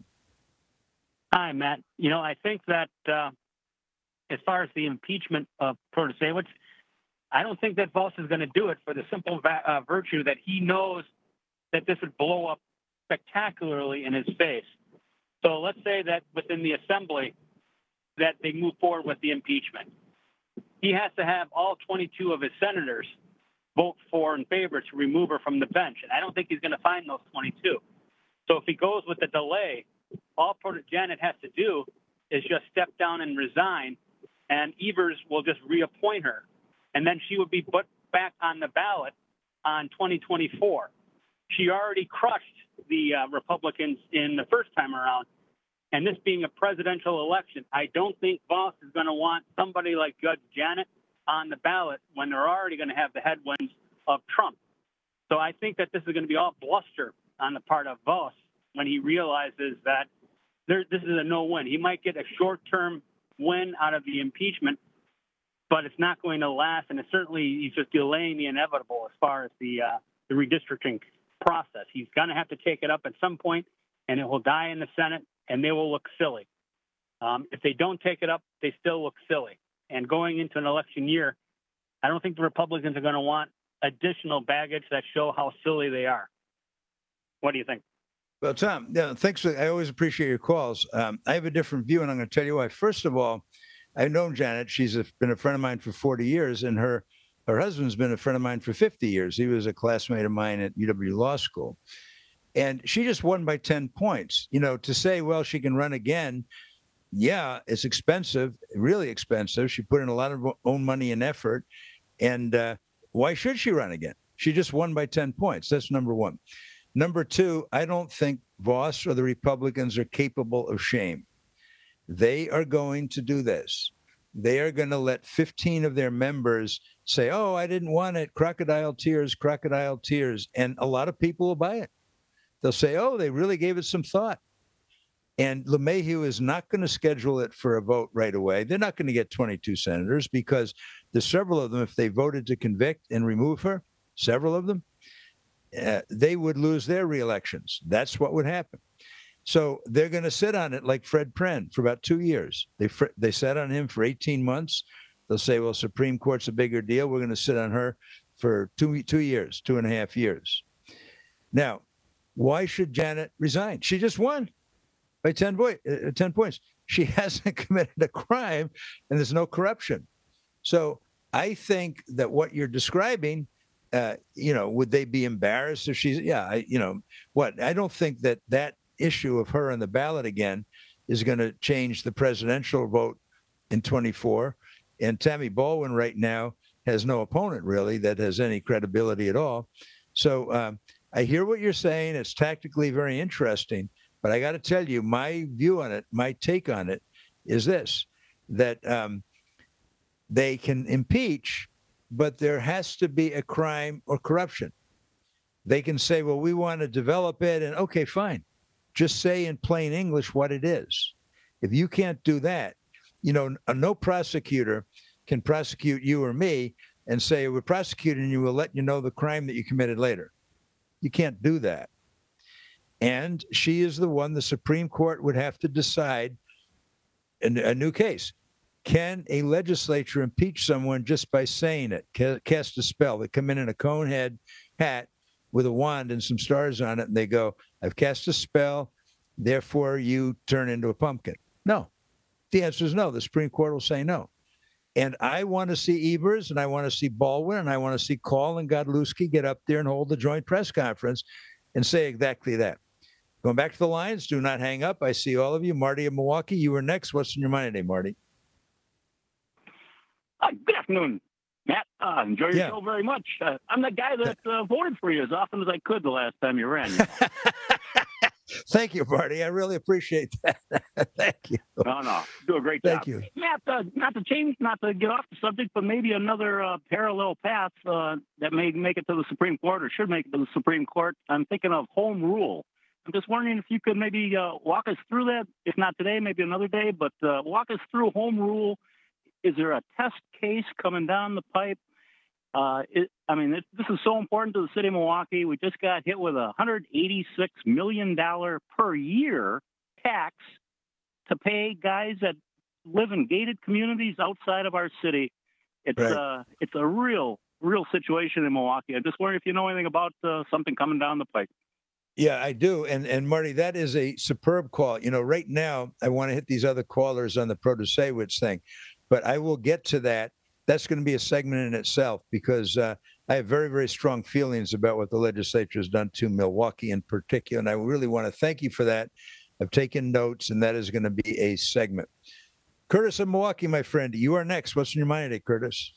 Hi, Matt. You know, I think that uh, as far as the impeachment of Protasewicz, I don't think that Voss is going to do it for the simple va- uh, virtue that he knows that this would blow up spectacularly in his face. So let's say that within the assembly that they move forward with the impeachment. He has to have all twenty-two of his senators vote for in favor to remove her from the bench. And I don't think he's going to find those twenty-two. So if he goes with the delay, all Janet has to do is just step down and resign, and Evers will just reappoint her. And then she would be put back on the ballot on twenty twenty-four. She already crushed the uh, Republicans in the first time around. And this being a presidential election, I don't think Voss is going to want somebody like Judge Janet on the ballot when they're already going to have the headwinds of Trump. So I think that this is going to be all bluster on the part of Voss when he realizes that there, this is a no-win. He might get a short-term win out of the impeachment, but it's not going to last, and it's certainly he's just delaying the inevitable as far as the uh, the redistricting process. He's going to have to take it up at some point, and it will die in the Senate, and they will look silly. Um, if they don't take it up, they still look silly. And going into an election year, I don't think the Republicans are going to want additional baggage that show how silly they are. What do you think? Well, Tom, yeah, thanks. For, I always appreciate your calls. Um, I have a different view, and I'm going to tell you why. First of all, I've known Janet. She's a, been a friend of mine for forty years, and her her husband's been a friend of mine for fifty years. He was a classmate of mine at U W Law School. And she just won by ten points. You know, to say, well, she can run again, yeah, it's expensive, really expensive. She put in a lot of own money and effort. And uh, why should she run again? She just won by ten points. That's number one. Number two, I don't think Vos or the Republicans are capable of shame. They are going to do this. They are going to let fifteen of their members say, oh, I didn't want it. Crocodile tears, crocodile tears. And a lot of people will buy it. They'll say, oh, they really gave it some thought. And LeMahieu is not going to schedule it for a vote right away. They're not going to get twenty-two senators because there's several of them, if they voted to convict and remove her, several of them, uh, they would lose their reelections. That's what would happen. So they're going to sit on it like Fred Pren for about two years. They they sat on him for eighteen months. They'll say, well, Supreme Court's a bigger deal. We're going to sit on her for two two years, two and a half years. Now, why should Janet resign? She just won by ten, boy, uh, ten points. She hasn't committed a crime, and there's no corruption. So I think that what you're describing, uh, you know, would they be embarrassed if she's, yeah, I, you know, what? I don't think that that issue of her on the ballot again is going to change the presidential vote in twenty-four. And Tammy Baldwin right now has no opponent really that has any credibility at all. So um, I hear what you're saying. It's tactically very interesting, but I got to tell you, my view on it, my take on it is this, that um, they can impeach, but there has to be a crime or corruption. They can say, well, we want to develop it, and okay, fine. Just say in plain English what it is. If you can't do that, you know, no prosecutor can prosecute you or me and say, we're prosecuting you, we'll let you know the crime that you committed later. You can't do that. And she is the one the Supreme Court would have to decide in a new case. Can a legislature impeach someone just by saying it, cast a spell? They come in in a cone head hat with a wand and some stars on it, and they go, I've cast a spell, therefore you turn into a pumpkin. No. The answer is no. The Supreme Court will say no. And I want to see Evers, and I want to see Baldwin, and I want to see Call and Godlewski get up there and hold the joint press conference and say exactly that. Going back to the lines, do not hang up. I see all of you. Marty of Milwaukee, you were next. What's in your mind today, Marty? Uh, good afternoon, Matt. Uh, enjoy your Yeah. show very much. Uh, I'm the guy that uh, voted for you as often as I could the last time you ran. Thank you, Marty. I really appreciate that. Thank you. No, no, do a great Thank job. you. Matt, uh, not to change, not to get off the subject, but maybe another uh, parallel path uh, that may make it to the Supreme Court or should make it to the Supreme Court. I'm thinking of home rule. I'm just wondering if you could maybe uh, walk us through that, if not today, maybe another day, but uh, walk us through home rule. Is there a test case coming down the pipe? Uh, it, I mean, it, this is so important to the city of Milwaukee. We just got hit with a one hundred eighty-six million dollars per year tax to pay guys that live in gated communities outside of our city. It's Right. uh, it's a real, real situation in Milwaukee. I'm just wondering if you know anything about uh, something coming down the pipe. Yeah, I do. And and Marty, that is a superb call. You know, right now, I want to hit these other callers on the Protasewicz thing, but I will get to that. That's going to be a segment in itself because uh, I have very, very strong feelings about what the legislature has done to Milwaukee in particular. And I really want to thank you for that. I've taken notes, and that is going to be a segment. Curtis of Milwaukee, my friend, you are next. What's in your mind today, Curtis?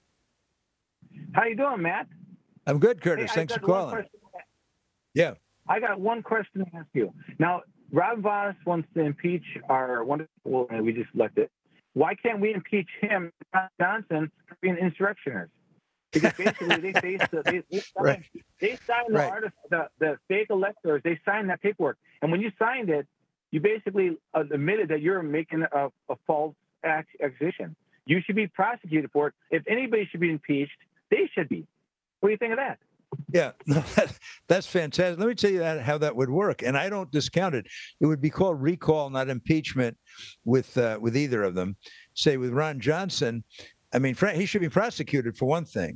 How you doing, Matt? I'm good, Curtis. Hey, I Thanks for got one calling. question. Yeah. I got one question to ask you. Now, Rob Voss wants to impeach our wonderful, we just elected. Why can't we impeach him, Ron Johnson, for being insurrectionists? Because basically they face the, they, they signed, Right. they signed the, Right. artist, the the fake electors. They signed that paperwork, and when you signed it, you basically uh, admitted that you're making a, a false act, accusation. You should be prosecuted for it. If anybody should be impeached, they should be. What do you think of that? Yeah, no, that, that's fantastic. Let me tell you that, how that would work, and I don't discount it. It would be called recall, not impeachment, with uh, with either of them. Say with Ron Johnson, I mean, Frank, he should be prosecuted for one thing,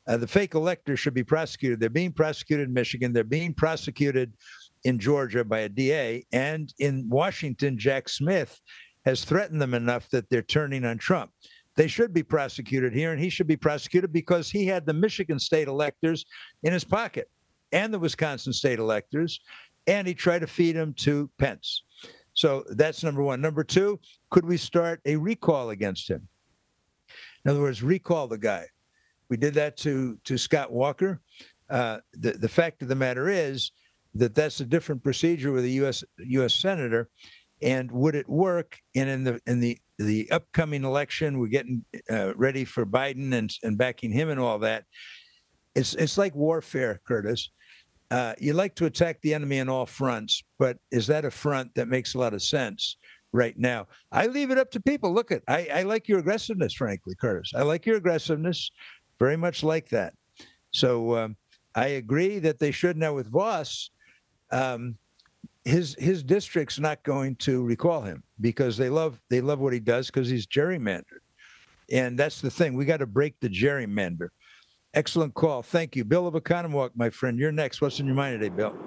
Uh, the fake electors should be prosecuted. They're being prosecuted in Michigan. They're being prosecuted in Georgia by a D A. And in Washington, Jack Smith has threatened them enough that they're turning on Trump. They should be prosecuted here, and he should be prosecuted because he had the Michigan state electors in his pocket and the Wisconsin state electors, and he tried to feed them to Pence. So that's number one. Number two, could we start a recall against him? In other words, recall the guy. We did that to, to Scott Walker. Uh, the, the fact of the matter is that that's a different procedure with a U S U S senator. And would it work? And in the in the the upcoming election, we're getting uh, ready for Biden and and backing him and all that. It's it's like warfare, Curtis. Uh, you like to attack the enemy on all fronts, but is that a front that makes a lot of sense right now? I leave it up to people. Look at I, I like your aggressiveness, frankly, Curtis. I like your aggressiveness, very much like that. So um, I agree that they should. Now with Voss. Um, His his district's not going to recall him because they love they love what he does because he's gerrymandered, and that's the thing. We got to break the gerrymander. Excellent call, thank you, Bill of Oconomowoc, my friend. You're next. What's in your mind today, Bill?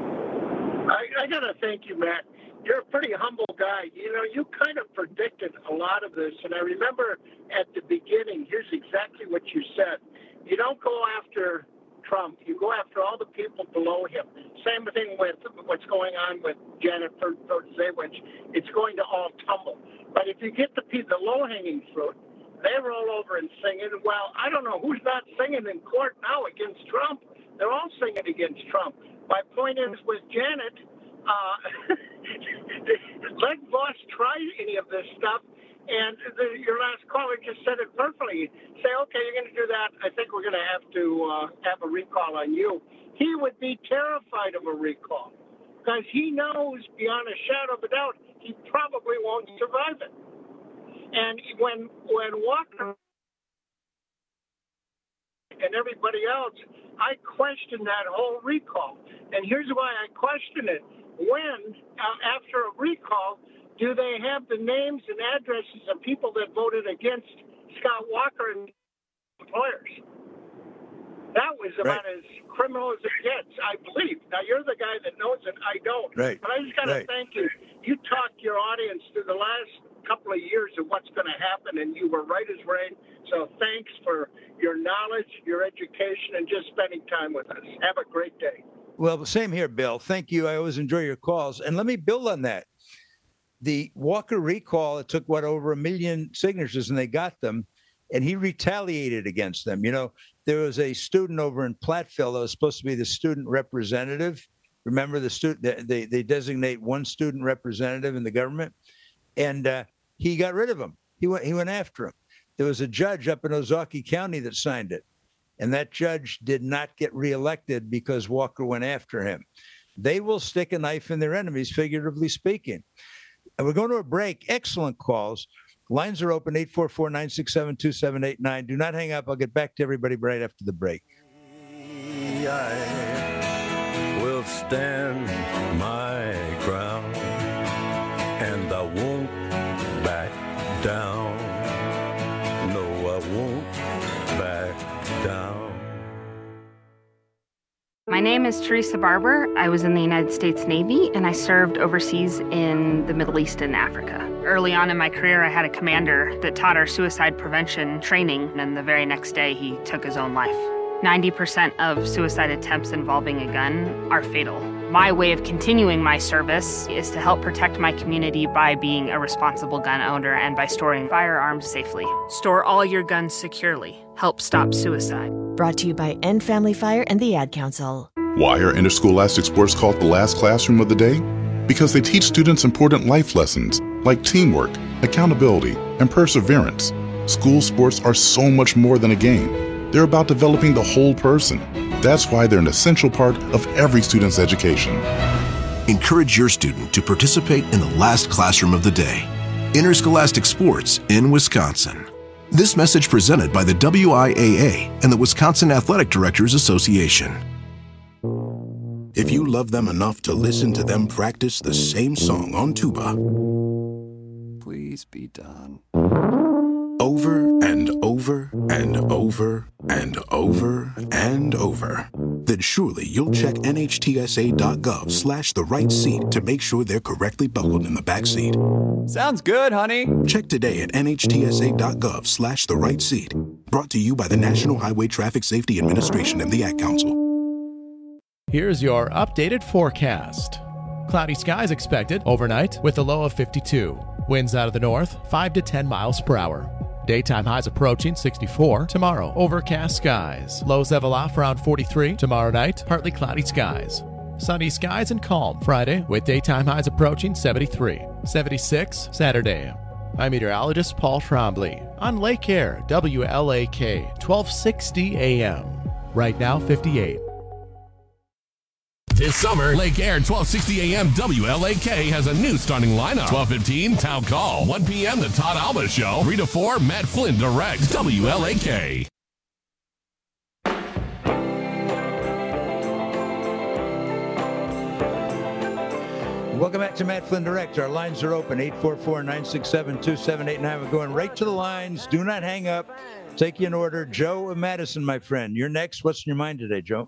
I, I gotta thank you, Matt. You're a pretty humble guy. You know, you kind of predicted a lot of this, and I remember at the beginning. Here's exactly what you said. You don't go after Trump, you go after all the people below him. Same thing with what's going on with Janet Protasevich. It's going to all tumble. But if you get the the low-hanging fruit, they roll over and sing it. Well, I don't know who's not singing in court now against Trump. They're all singing against Trump. My point is, with Janet, uh, let Voss try any of this stuff. And the, your last caller just said it perfectly. Say, okay, you're going to do that. I think we're going to have to uh, have a recall on you. He would be terrified of a recall because he knows beyond a shadow of a doubt he probably won't survive it. And when when Walker and everybody else, I question that whole recall. And here's why I question it. When, uh, after a recall, do they have the names and addresses of people that voted against Scott Walker and employers? That was about right. as criminal as it gets, I believe. Now, you're the guy that knows it. I don't. Right. But I just got to right. thank you. You talked your audience through the last couple of years of what's going to happen, and you were right as rain. So thanks for your knowledge, your education, and just spending time with us. Have a great day. Well, same here, Bill. Thank you. I always enjoy your calls. And let me build on that. The Walker recall, it took, what, over a million signatures, and they got them, and he retaliated against them. You know, there was a student over in Platteville that was supposed to be the student representative. Remember, the student they, they designate one student representative in the government, and uh, he got rid of him. He went, he went after him. There was a judge up in Ozaukee County that signed it, and that judge did not get reelected because Walker went after him. They will stick a knife in their enemies, figuratively speaking. And we're going to a break. Excellent calls. Lines are open, eight four four, nine six seven, two seven eight nine. Do not hang up. I'll get back to everybody right after the break. I will stand my ground, and I won't back down. No, I won't back down. My name is Teresa Barber. I was in the United States Navy, and I served overseas in the Middle East and Africa. Early on in my career, I had a commander that taught our suicide prevention training, and the very next day, he took his own life. ninety percent of suicide attempts involving a gun are fatal. My way of continuing my service is to help protect my community by being a responsible gun owner and by storing firearms safely. Store all your guns securely. Help stop suicide. Brought to you by End Family Fire and the Ad Council. Why are interscholastic sports called the last classroom of the day? Because they teach students important life lessons like teamwork, accountability, and perseverance. School sports are so much more than a game. They're about developing the whole person. That's why they're an essential part of every student's education. Encourage your student to participate in the last classroom of the day. Interscholastic sports in Wisconsin. This message presented by the W I A A and the Wisconsin Athletic Directors Association. If you love them enough to listen to them practice the same song on tuba, please be done. Over and over and over and over and over, then surely you'll check nhtsa.gov slash the right seat to make sure they're correctly buckled in the back seat. Sounds good, honey. Check today at nhtsa.gov slash the right seat. Brought to you by the National Highway Traffic Safety Administration and the Ad Council. Here's your updated forecast. Cloudy skies expected overnight with a low of fifty-two. Winds out of the north, five to ten miles per hour. Daytime highs approaching sixty-four. Tomorrow, overcast skies. Lows level off around forty-three. Tomorrow night, partly cloudy skies. Sunny skies and calm Friday with daytime highs approaching seventy-three. seventy-six Saturday. I'm meteorologist Paul Trombley on Lake Air, W L A K, twelve sixty A M. Right now, fifty-eight. This summer, Lake Air twelve sixty A M W L A K has a new starting lineup. twelve fifteen, Town Call. one p.m., The Todd Alba Show. three to four, Matt Flynn Direct. W L A K. Welcome back to Matt Flynn Direct. Our lines are open, eight four four, nine six seven, two seven eight nine. We're going right to the lines. Do not hang up. Take you in order. Joe of Madison, my friend. You're next. What's in your mind today, Joe?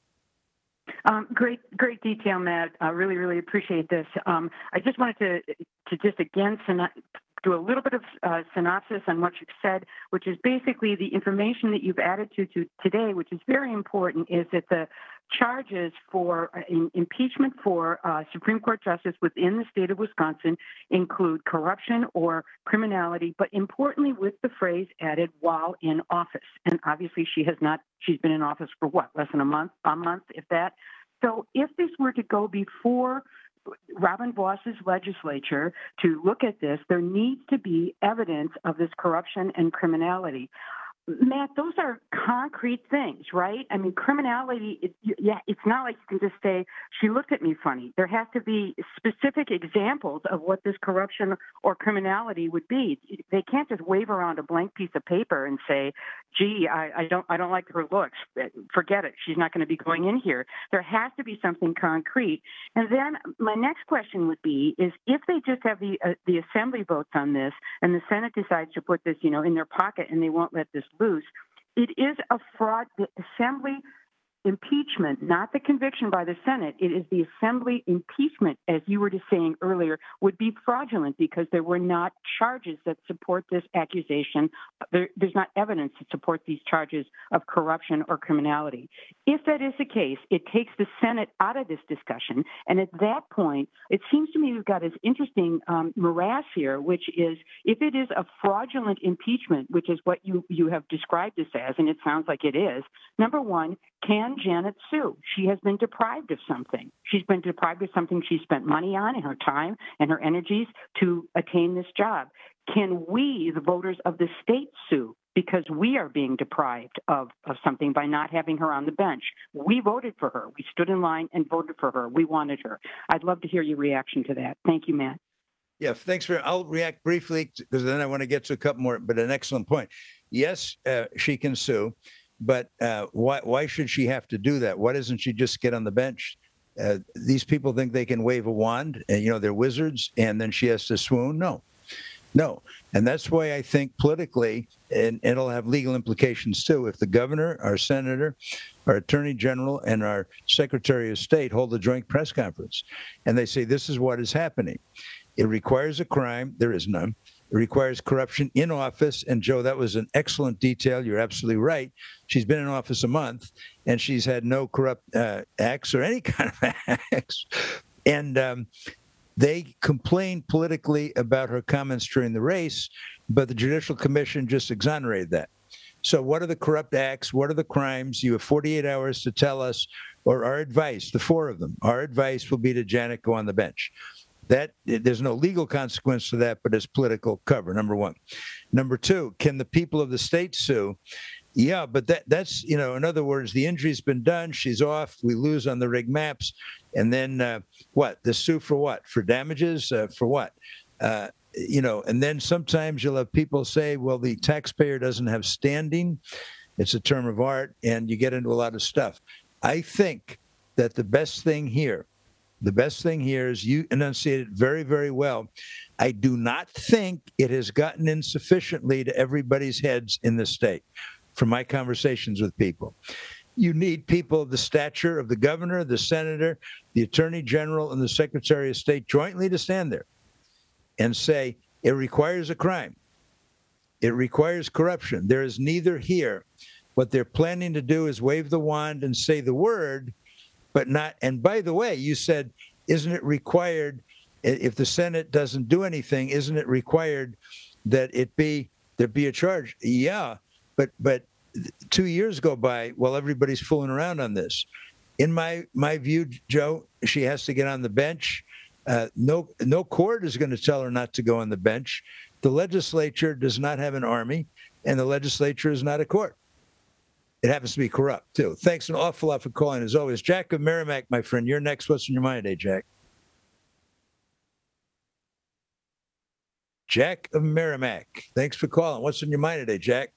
Um, great, great detail, Matt. I really, really appreciate this. Um, I just wanted to to just again do a little bit of uh, synopsis on what you've said, which is basically the information that you've added to, to today, which is very important, is that the charges for uh, in, impeachment for uh, Supreme Court justice within the state of Wisconsin include corruption or criminality, but importantly with the phrase added while in office. And obviously she has not, she's been in office for what, less than a month, a month, if that. So if this were to go before Robin Voss's legislature to look at this, there needs to be evidence of this corruption and criminality. Matt, those are concrete things, right? I mean, criminality, it, yeah, it's not like you can just say, she looked at me funny. There has to be specific examples of what this corruption or criminality would be. They can't just wave around a blank piece of paper and say, gee, I, I don't I don't like her looks. Forget it. She's not going to be going in here. There has to be something concrete. And then my next question would be, is if they just have the uh, the assembly votes on this and the Senate decides to put this, you know, in their pocket and they won't let this loose, it is a fraud. The assembly impeachment, not the conviction by the Senate, it is the assembly impeachment, as you were just saying earlier, would be fraudulent because there were not charges that support this accusation. There, there's not evidence to support these charges of corruption or criminality. If that is the case, it takes the Senate out of this discussion. And at that point, it seems to me we've got this interesting um, morass here, which is if it is a fraudulent impeachment, which is what you, you have described this as, and it sounds like it is, number one, can Janet sue? She has been deprived of something. She's been deprived of something she spent money on and her time and her energies to attain this job. Can we, the voters of the state, sue because we are being deprived of, of something by not having her on the bench? We voted for her. We stood in line and voted for her. We wanted her. I'd love to hear your reaction to that. Thank you, Matt. Yeah, thanks for. I'll react briefly because then I want to get to a couple more. But an excellent point. Yes, uh, she can sue. But uh, why why should she have to do that? Why doesn't she just get on the bench? Uh, these people think they can wave a wand, and you know they're wizards, and then she has to swoon. No, no, and that's why I think politically, and it'll have legal implications too. If the governor, our senator, our attorney general, and our secretary of state hold a joint press conference, and they say this is what is happening, it requires a crime. There is none. It requires corruption in office. And, Joe, that was an excellent detail. You're absolutely right. She's been in office a month, and she's had no corrupt uh, acts or any kind of acts. And um, they complained politically about her comments during the race, but the Judicial Commission just exonerated that. So what are the corrupt acts? What are the crimes? You have forty-eight hours to tell us, or our advice, the four of them. Our advice will be to Janet go on the bench. That there's no legal consequence to that, but it's political cover, number one. Number two, can the people of the state sue? Yeah, but that that's, you know, in other words, the injury's been done. She's off. We lose on the rig maps. And then uh, what? The sue for what? For damages? Uh, for what? Uh, you know, and then sometimes you'll have people say, well, the taxpayer doesn't have standing. It's a term of art, and you get into a lot of stuff. I think that the best thing here The best thing here is you enunciated very, very well. I do not think it has gotten in sufficiently to everybody's heads in the state. from my conversations with people. You need people of the stature of the governor, the senator, the attorney general, and the secretary of state jointly to stand there and say, it requires a crime. It requires corruption. There is neither here. What they're planning to do is wave the wand and say the word, but not. And by the way, you said, isn't it required, if the Senate doesn't do anything, isn't it required that it be, there be a charge? Yeah, but but two years go by while everybody's fooling around on this. In my my view, Joe, she has to get on the bench. Uh, no, no court is going to tell her not to go on the bench. The legislature does not have an army, and the legislature is not a court. It happens to be corrupt, too. Thanks an awful lot for calling, as always. Jack of Merrimack, my friend, you're next. What's in your mind today, Jack? Jack of Merrimack, thanks for calling. What's in your mind today, Jack?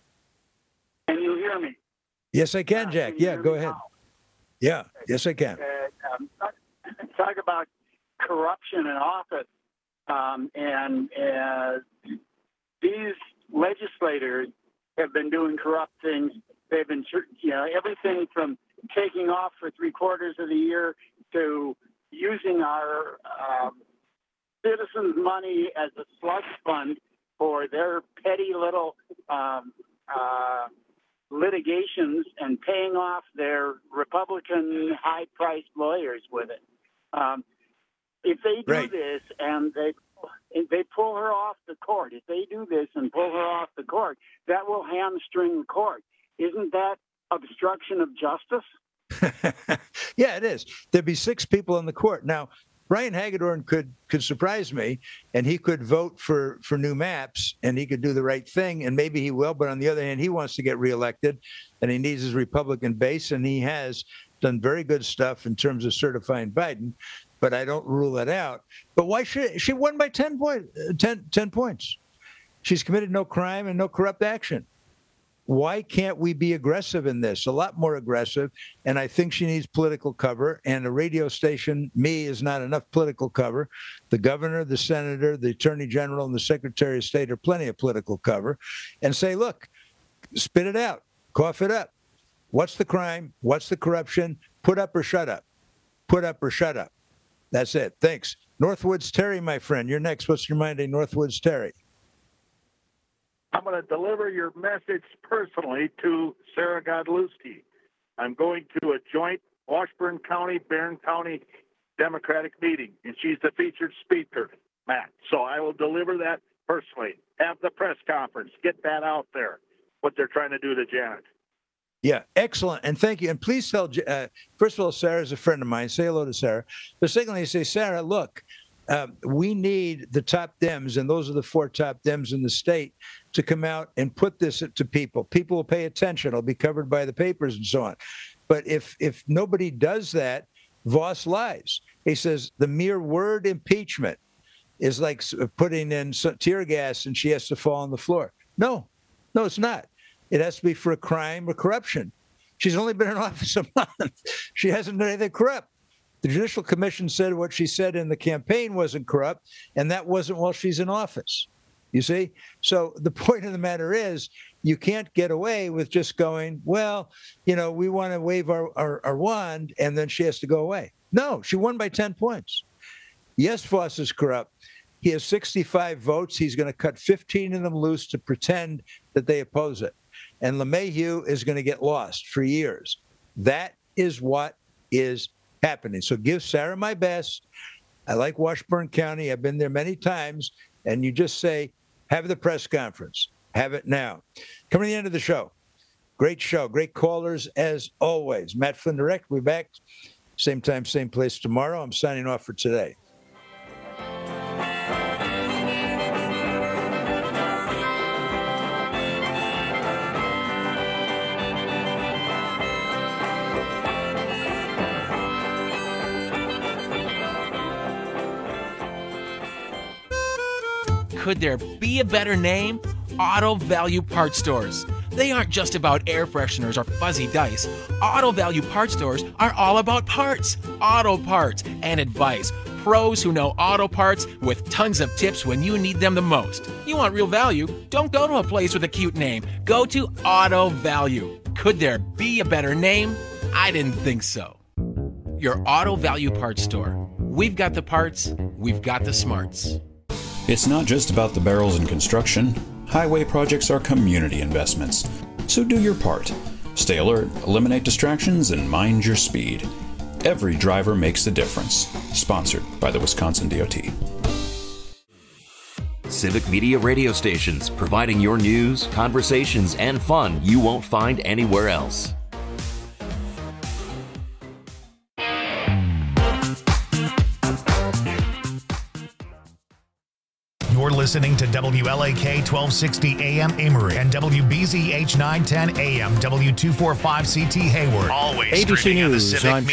Can you hear me? Yes, I can, Jack. Yeah, go ahead. Yeah, yes, I can. Uh, um, talk about corruption in office, um, and uh, these legislators have been doing corrupt things. They've been, you know, everything from taking off for three quarters of the year to using our um, citizens' money as a slush fund for their petty little um, uh, litigations and paying off their Republican high-priced lawyers with it. Um, if they do right. this and they if they pull her off the court, if they do this and pull her off the court, that will hamstring the court. Isn't that obstruction of justice? Yeah, it is. There'd be six people on the court. Now, Brian Hagedorn could could surprise me, and he could vote for, for new maps, and he could do the right thing, and maybe he will. But on the other hand, he wants to get reelected, and he needs his Republican base, and he has done very good stuff in terms of certifying Biden. But I don't rule that out. But why should she won by ten, point, ten, ten points? She's committed no crime and no corrupt action. Why can't we be aggressive in this? A lot more aggressive. And I think she needs political cover. And a radio station, me, is not enough political cover. The governor, the senator, the attorney general, and the secretary of state are plenty of political cover. And say, look, spit it out. Cough it up. What's the crime? What's the corruption? Put up or shut up. Put up or shut up. That's it. Thanks. Northwoods Terry, my friend. You're next. What's your mind, Northwoods Terry? I'm going to deliver your message personally to Sarah Godlewski. I'm going to a joint Washburn County, Barron County Democratic meeting, and she's the featured speaker, Matt. So I will deliver that personally. Have the press conference. Get that out there, what they're trying to do to Janet. Yeah, excellent. And thank you. And please tell, uh, first of all, Sarah's a friend of mine. Say hello to Sarah. But secondly, say, Sarah, look, Uh, we need the top Dems, and those are the four top Dems in the state, to come out and put this to people. People will pay attention. It'll be covered by the papers and so on. But if if nobody does that, Voss lies. He says the mere word impeachment is like putting in tear gas and she has to fall on the floor. No, no, it's not. It has to be for a crime or corruption. She's only been in office a month. She hasn't done anything corrupt. The Judicial Commission said what she said in the campaign wasn't corrupt, and that wasn't while she's in office. You see? So the point of the matter is you can't get away with just going, well, you know, we want to wave our, our, our wand, and then she has to go away. No, she won by ten points. Yes, Voss is corrupt. He has sixty-five votes. He's going to cut fifteen of them loose to pretend that they oppose it. And LeMahieu is going to get lost for years. That is what is happening. So give Sarah my best. I like Washburn County. I've been there many times. And you just say, have the press conference. Have it now. Coming to the end of the show. Great show. Great callers as always. Matt Flynn Direct. We'll be back same time, same place tomorrow. I'm signing off for today. Could there be a better name? Auto Value Parts Stores. They aren't just about air fresheners or fuzzy dice. Auto Value Parts Stores are all about parts, auto parts, and advice. pros who know auto parts with tons of tips when you need them the most. You want real value? Don't go to a place with a cute name. Go to Auto Value. Could there be a better name? I didn't think so. Your Auto Value Parts store. We've got the parts, we've got the smarts. It's not just about the barrels in construction. Highway projects are community investments. So do your part. Stay alert, eliminate distractions, and mind your speed. Every driver makes a difference. Sponsored by the Wisconsin D O T. Civic Media radio stations, providing your news, conversations, and fun you won't find anywhere else. You're listening to W L A K twelve sixty A M Amory and W B Z H nine ten A M W two forty-five C T Hayward. Always A B C streaming on the News Civic on Media